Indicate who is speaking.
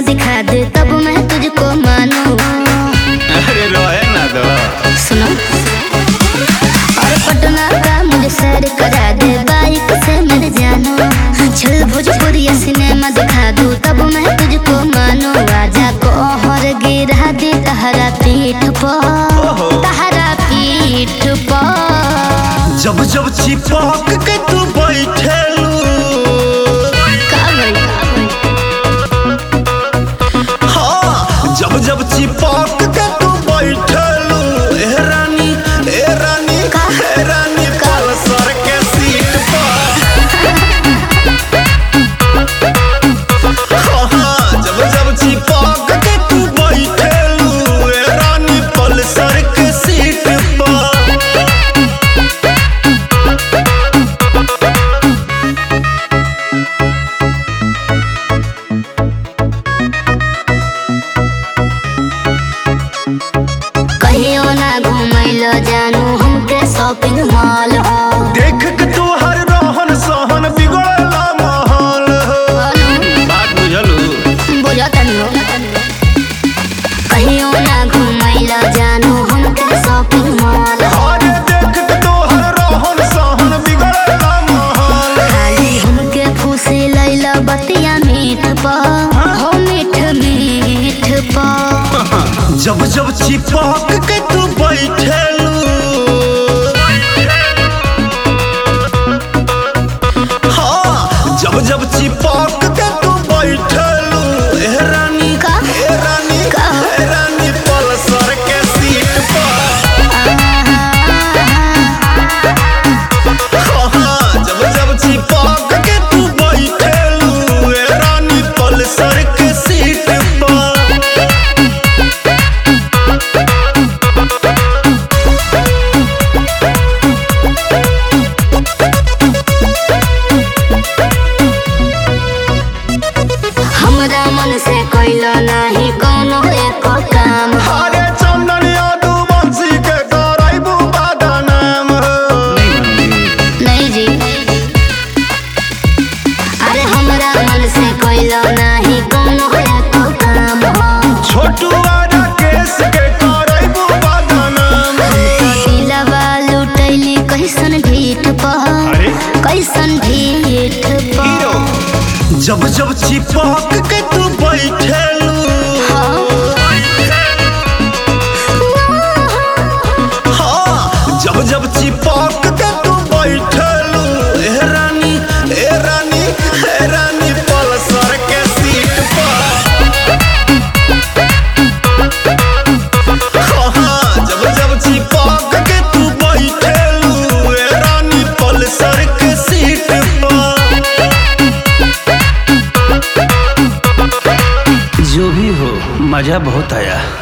Speaker 1: सीमा दिखा दे तब मैं तुझको मानूं।
Speaker 2: अरे रोए ना दो।
Speaker 1: सुनो और पटना का मुझे सैर करा दे बाइक से मेरे जानो। चल भोजपुरी सिनेमा दिखा दूं तब मैं तुझको मानूं। आजा कोहर गिरा दे तहरा पीठ पर, तहरा पीठ पर।
Speaker 2: जब जब चिपक के तू बैठेलू, हाँ जब जब चिपक के तू बैठेलू, ए रानी ए रानी ए रानी पल्सर के सीट पर। हाँ जब जब चिपक के तू बैठेलू, ए रानी पल्सर के सीट पर।
Speaker 1: कहियो ना घुमैलो जानू हमके शॉपिंग मॉल हो।
Speaker 2: देख के तू हर रहन सहन बिगड़ला माहौल हो। बात बुझलू
Speaker 1: बुझतनी हो। कहियो ना घुमैलो जानू हमके शॉपिंग मॉल हो।
Speaker 2: अरे देख के तू हर रहन सहन बिगड़ला माहौल।
Speaker 1: खाली हमके फूसे लैला बतिया मीठ पा, हो मीठ मीठ पा।
Speaker 2: जब जब चिपक के तू बैठेलू, हाँ जब जब चिपक के तू बैठेलू, ए रानी ए रानी ए रानी पल्सर के सीट पर। हाँ जब जब चिपक के तू बैठेलू, ए रानी पल्सर के सीट पर।
Speaker 1: हमरा मन से कोइलो नहीं कोनो एको काम।
Speaker 2: अरे चंदन यादव बंसी के कराइबू बदनाम हो।
Speaker 1: नहीं जी, अरे हमरा मन से कोइलो नहीं कोनो एको काम हो।
Speaker 2: छोटू आरा केस के कराइबू बदनाम।
Speaker 1: दिलवा लुटैली कैसन ढीठ पर,
Speaker 2: अरे
Speaker 1: कैसन ढीठ पर।
Speaker 2: जब जब चिपक के तू बैठेलू, हाँ जब जब चिपक के तू बैठेलू, ए रानी ए रानी ए रानी पल्सर के सीट पर। हाँ जब जब चिपक के तू बैठेलू, ए रानी पल्सर के सीट पर। जो भी हो मजा बहुत आया।